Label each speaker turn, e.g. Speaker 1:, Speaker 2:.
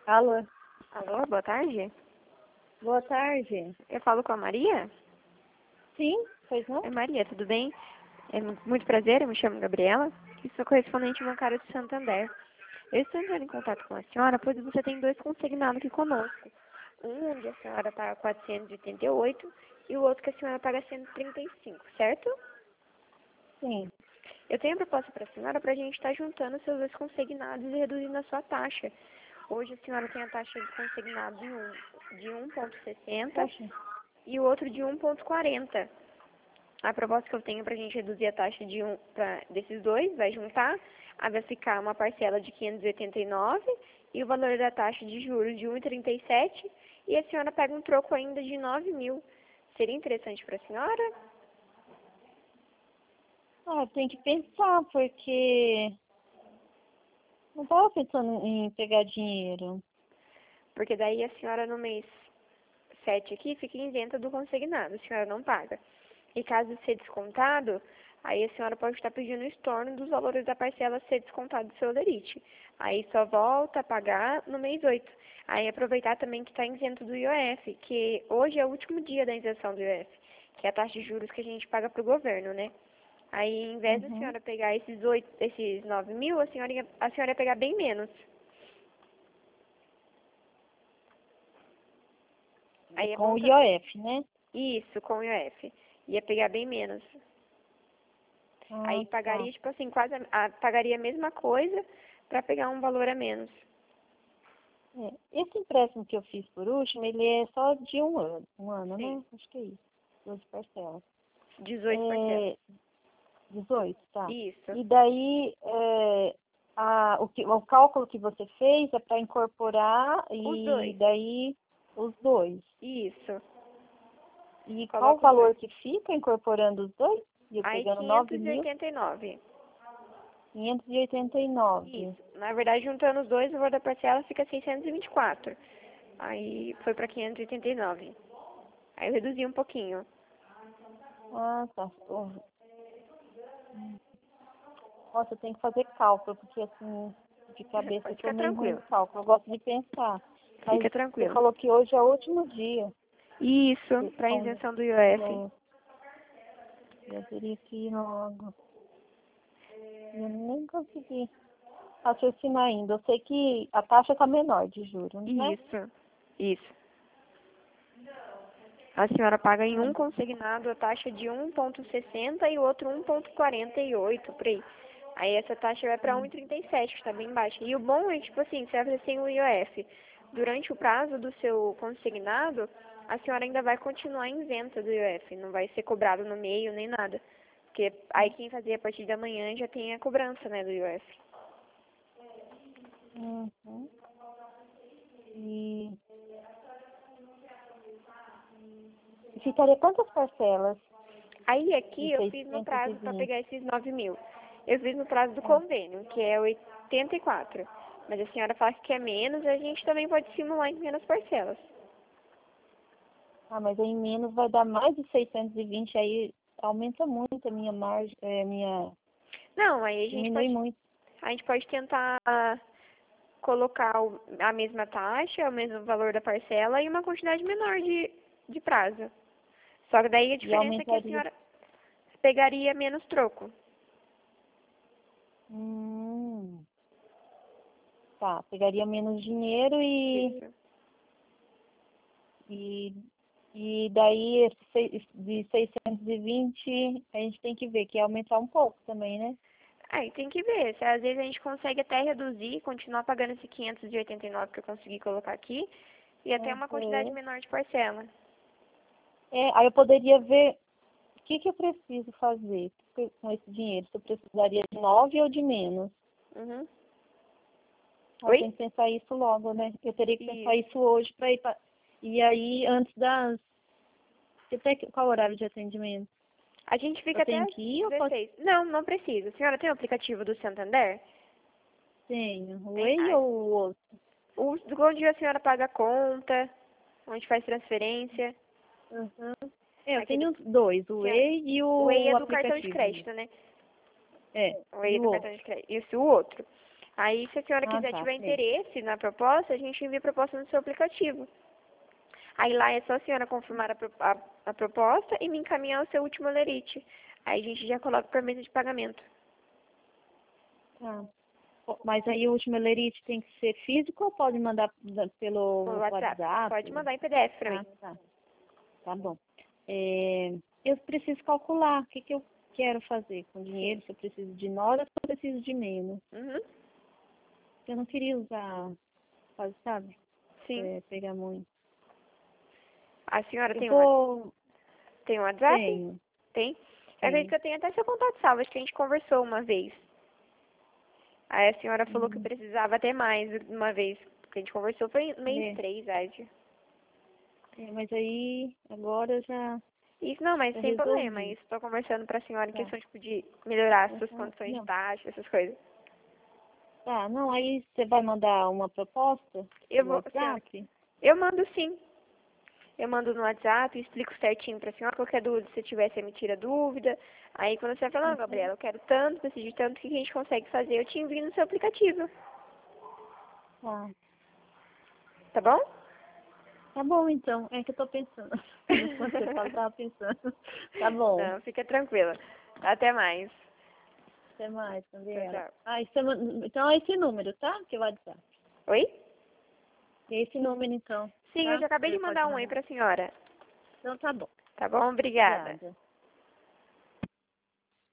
Speaker 1: Alô?
Speaker 2: Alô, boa tarde.
Speaker 1: Boa tarde.
Speaker 2: Eu falo com a Maria?
Speaker 1: Sim, pois não?
Speaker 2: É Maria, tudo bem? É muito prazer, eu me chamo Gabriela e sou correspondente bancária do Santander. Eu estou entrando em contato com a senhora, pois você tem dois consignados aqui conosco. Um onde a senhora paga 488 e o outro que a senhora paga 135, certo?
Speaker 1: Sim.
Speaker 2: Eu tenho a proposta para a senhora para a gente estar juntando seus dois consignados e reduzindo a sua taxa. Hoje a senhora tem a taxa de consignado de 1,60
Speaker 1: Poxa.
Speaker 2: e o outro de 1,40. A proposta que eu tenho para a gente reduzir a taxa desses dois, vai juntar, aí vai ficar uma parcela de 589 e o valor da taxa de juros de 1,37 e a senhora pega um troco ainda de 9 mil. Seria interessante para a senhora?
Speaker 1: Tem que pensar, porque não estava pensando em pegar dinheiro.
Speaker 2: Porque daí a senhora no mês 7 aqui fica isenta do consignado, a senhora não paga. E caso ser descontado, aí a senhora pode estar pedindo o estorno dos valores da parcela ser descontado do seu lerite. Aí só volta a pagar no mês 8. Aí aproveitar também que está isento do IOF, que hoje é o último dia da isenção do IOF, que é a taxa de juros que a gente paga para o governo, né? Aí, em vez da senhora pegar esses 9 mil, a senhora ia pegar bem menos. Aí é
Speaker 1: Com
Speaker 2: bom
Speaker 1: o IOF, né?
Speaker 2: Isso, com o IOF. Ia pegar bem menos. Aí pagaria,
Speaker 1: Tá.
Speaker 2: tipo assim, pagaria a mesma coisa para pegar um valor a menos.
Speaker 1: Esse empréstimo que eu fiz por último, ele é só de um ano,
Speaker 2: Sim.
Speaker 1: né? Acho que é isso. 12 parcelas.
Speaker 2: 18 parcelas.
Speaker 1: 18, tá.
Speaker 2: Isso.
Speaker 1: E daí, o cálculo que você fez é para incorporar
Speaker 2: Os
Speaker 1: e
Speaker 2: dois.
Speaker 1: daí os dois.
Speaker 2: Isso.
Speaker 1: E qual o
Speaker 2: Coloca os
Speaker 1: valor
Speaker 2: dois.
Speaker 1: que fica incorporando os dois? E eu
Speaker 2: Aí
Speaker 1: pegando
Speaker 2: 589.
Speaker 1: 9.589.
Speaker 2: Isso. Na verdade, juntando os dois, o valor da parcela fica 624. Aí foi para 589. Aí eu reduzi um pouquinho.
Speaker 1: Tá. Nossa, eu tenho que fazer cálculo, porque assim, de cabeça eu
Speaker 2: Pode
Speaker 1: tô
Speaker 2: ficar
Speaker 1: meio ruim
Speaker 2: tranquilo.
Speaker 1: de cálculo. Eu gosto de pensar. Mas
Speaker 2: Fica
Speaker 1: você
Speaker 2: tranquilo.
Speaker 1: falou que hoje é o último dia.
Speaker 2: Isso, para
Speaker 1: Onde,
Speaker 2: isenção do IOF.
Speaker 1: eu teria que ir logo. Eu nem consegui raciocinar ainda. Eu sei que a taxa está menor de juros, né?
Speaker 2: Isso. A senhora paga em um consignado a taxa de 1,60 e o outro 1,48 por aí. Aí essa taxa vai para 1,37, que está bem baixa. E o bom é, tipo assim, você vai fazer sem o IOF. Durante o prazo do seu consignado, a senhora ainda vai continuar isenta do IOF. Não vai ser cobrado no meio nem nada. Porque aí quem fazer a partir da manhã já tem a cobrança, né, do IOF.
Speaker 1: Uhum. E ficaria quantas parcelas?
Speaker 2: Aí aqui
Speaker 1: De
Speaker 2: eu fiz no prazo para
Speaker 1: 620.
Speaker 2: pegar esses 9 mil. Eu fiz no prazo do convênio, que é 84. Mas a senhora fala que quer menos, a gente também pode simular em menos parcelas.
Speaker 1: Mas aí menos vai dar mais de 620, aí aumenta muito a minha margem,
Speaker 2: Não, aí
Speaker 1: diminui muito.
Speaker 2: a gente pode tentar colocar a mesma taxa, o mesmo valor da parcela e uma quantidade menor de prazo. Só que daí a
Speaker 1: E
Speaker 2: diferença é que a
Speaker 1: aumentaria.
Speaker 2: senhora pegaria menos troco.
Speaker 1: Tá, pegaria menos dinheiro
Speaker 2: Isso.
Speaker 1: e, e daí de 620 a gente tem que ver que ia aumentar um pouco também, né?
Speaker 2: Aí tem que ver, se às vezes a gente consegue até reduzir, continuar pagando esse 589 que eu consegui colocar aqui, e até uma quantidade
Speaker 1: Uhum.
Speaker 2: menor de parcela.
Speaker 1: Aí eu poderia ver o que eu preciso fazer com esse dinheiro. Se eu precisaria de 9 ou de menos.
Speaker 2: Uhum.
Speaker 1: Eu
Speaker 2: Oi?
Speaker 1: tenho que pensar isso logo, né? Eu teria que pensar
Speaker 2: Isso.
Speaker 1: isso hoje para ir pra... E aí, antes das... Qual horário de atendimento?
Speaker 2: A gente fica
Speaker 1: Eu
Speaker 2: até
Speaker 1: tenho
Speaker 2: às
Speaker 1: que ir ou posso...
Speaker 2: 16. Não, não precisa. A senhora tem o aplicativo do Santander?
Speaker 1: Tenho. O
Speaker 2: Tem.
Speaker 1: EI ou o outro?
Speaker 2: Onde a senhora paga a conta, onde faz transferência.
Speaker 1: Uhum. Eu
Speaker 2: Aquele,
Speaker 1: tenho os dois, o
Speaker 2: senhora,
Speaker 1: EI e
Speaker 2: o EI
Speaker 1: o
Speaker 2: é do cartão de
Speaker 1: aplicativo.
Speaker 2: crédito, né? O EI
Speaker 1: E
Speaker 2: é
Speaker 1: o
Speaker 2: do cartão
Speaker 1: outro?
Speaker 2: de crédito. Isso, o outro. Aí, se a senhora
Speaker 1: Ah,
Speaker 2: quiser
Speaker 1: tá,
Speaker 2: tiver
Speaker 1: sei.
Speaker 2: interesse na proposta, a gente envia a proposta no seu aplicativo. Aí lá é só a senhora confirmar a proposta e me encaminhar o seu último olerite. Aí a gente já coloca por mesa de pagamento.
Speaker 1: Tá. Mas aí o último lerite tem que ser físico ou pode mandar pelo
Speaker 2: Por WhatsApp.
Speaker 1: WhatsApp?
Speaker 2: Pode mandar em PDF pra
Speaker 1: Ah,
Speaker 2: mim.
Speaker 1: tá. Tá bom. Eu preciso calcular o que eu quero fazer com dinheiro, se eu preciso de nota ou se eu preciso de menos.
Speaker 2: Uhum.
Speaker 1: Eu não queria usar, sabe?
Speaker 2: Sim.
Speaker 1: Pegar muito.
Speaker 2: A senhora
Speaker 1: Eu
Speaker 2: tem
Speaker 1: vou...
Speaker 2: tem um WhatsApp?
Speaker 1: Tenho.
Speaker 2: Tem? Eu acredito
Speaker 1: Tenho.
Speaker 2: que eu tenho até seu contato salvo, acho que a gente conversou uma vez. Aí a senhora falou que
Speaker 1: Hum,
Speaker 2: precisava até mais uma vez. Porque a gente conversou foi mês
Speaker 1: é,
Speaker 2: 3, acho.
Speaker 1: mas aí agora eu
Speaker 2: Isso não, mas
Speaker 1: já
Speaker 2: sem problema.
Speaker 1: resolvi.
Speaker 2: Isso estou conversando pra senhora em
Speaker 1: Tá.
Speaker 2: questão tipo, de melhorar as suas
Speaker 1: Uhum.
Speaker 2: condições de
Speaker 1: Não.
Speaker 2: taxa, essas coisas.
Speaker 1: Tá, não, aí você vai mandar uma proposta
Speaker 2: Eu
Speaker 1: pelo
Speaker 2: vou, senhora,
Speaker 1: WhatsApp?
Speaker 2: eu mando sim. Eu mando no WhatsApp, explico certinho pra senhora. Qualquer dúvida, se tiver, você me tira dúvida. Aí quando você falar,
Speaker 1: Uhum.
Speaker 2: Gabriela, eu quero tanto, preciso de tanto, o que a gente consegue fazer? Eu te envio no seu aplicativo.
Speaker 1: Tá.
Speaker 2: Tá bom?
Speaker 1: Tá bom, então. É que eu tô pensando. Enquanto você fala, eu tava pensando. Tá bom.
Speaker 2: Não, fica tranquila. Até mais.
Speaker 1: Até mais,
Speaker 2: Tchau,
Speaker 1: Gabriela.
Speaker 2: tchau.
Speaker 1: Ah, então é esse número, tá? Que vai WhatsApp.
Speaker 2: Oi?
Speaker 1: É esse número, então,
Speaker 2: Sim, eu
Speaker 1: tá?
Speaker 2: já acabei de
Speaker 1: Você pode
Speaker 2: mandar um oi
Speaker 1: mandar.
Speaker 2: pra senhora.
Speaker 1: Então tá bom.
Speaker 2: Tá bom? Obrigada.
Speaker 1: Obrigada.